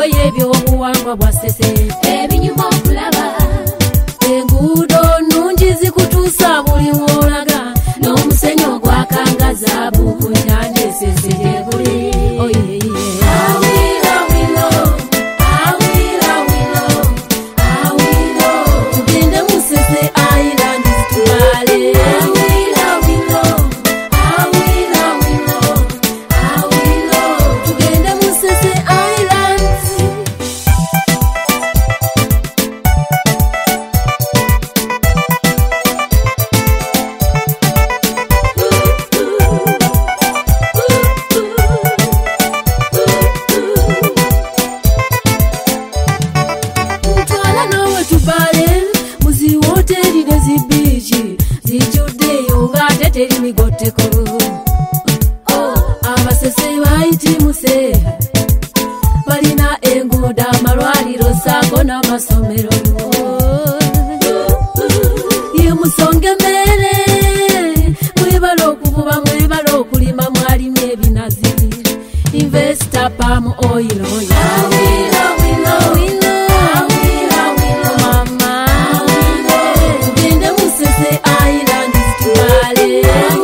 y'ebyobuwangwa bwa Ssese ebinyuma okulaba enguudo nnungi zikutuusa buli w'olaga n'omusenyu ogwakanga zaabu ku nnyanja Ssese gyeguli tugende mu Ssese Island zitwale tugende mu Ssese Island ntwala nawe tubale mu zi woteri ne zi biiki zijjuddeyo ng'ate teri migotteko abasese bayitimuse balina enguudo amalwaliro saako n'amasomero ye musonga emmere mwebala okuvuba mwebala okulima mwalimye ebinazi investor palm oil mama tugende mu Ssese Island zitwale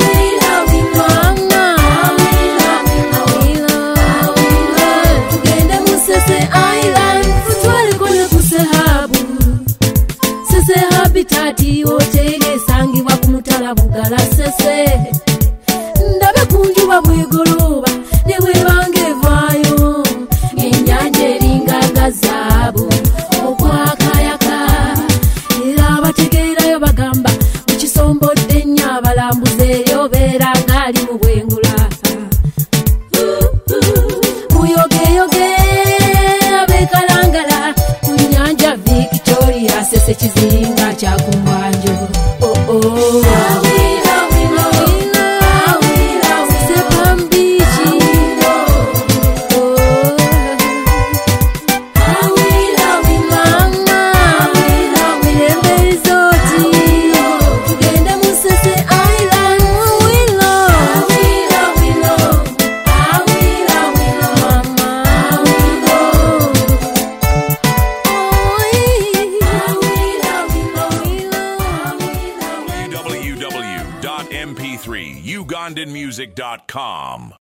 tugende mu Ssese Island tutwaleko ne ku Sehabu Ssese Habitat hoteri esangibwa ku Mutala Bugala Ssese ndabe ku njuba bwegolooba ne bwebanga evaayo ennyanja eringaga zaabu okwakayaka era abategeerayo bagamba mukisombodde nnyo abalambuzi eri obeera ng'ali mu bwengula muyogeyoge abeekalangala ku nnyanja Victoria Ssese kizinga kyakumbwanjo Ssese Palm Beach Mirembe Resort tugende mu Ssese Island www.mp3ugandanmusic.com